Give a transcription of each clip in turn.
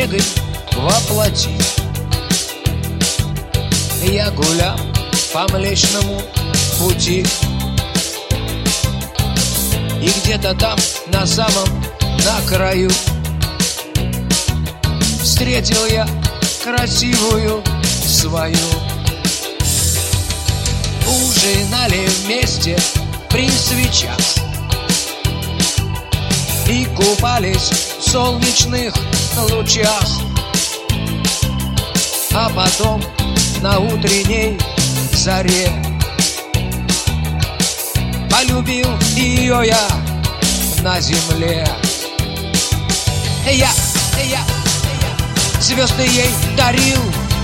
снегой воплоти. Я гулял по Млечному пути, и где-то там, на краю, встретил я красивую свою. Ужинали вместе при свечах и купались в солнечных лучах. А потом на утренней заре полюбил ее я на земле. Я звезды ей дарил,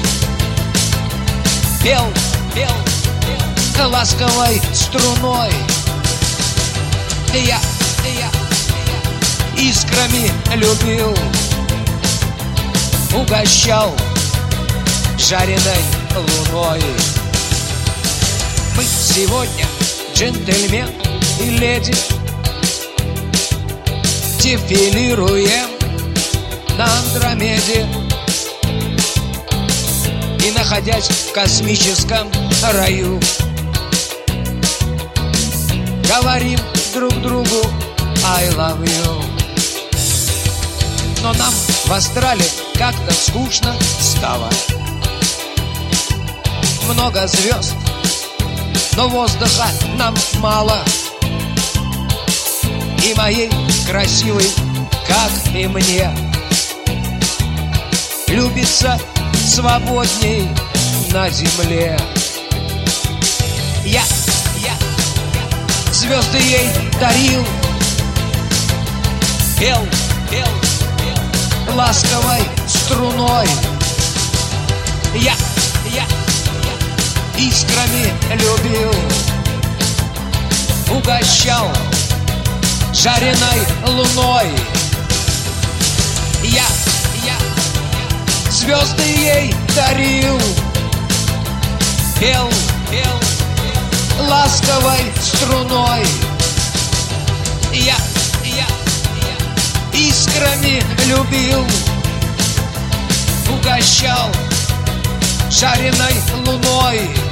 пел ласковой струной. Я искрами любил, угощал жареной луной. Мы сегодня джентльмен и леди, дефилируем на Андромеде, и, находясь в космическом раю, говорим друг другу I love you. Но нам в астрале как-то скучно стало. Много звезд, но воздуха нам мало. И моей красивой, как и мне, любится свободней на земле. Я звезды ей дарил, пел ласковой струной. Я искрами любил, угощал жареной луной. Я звезды ей дарил, пел ласковой струной. Я искрами любил, угощал жареной луной.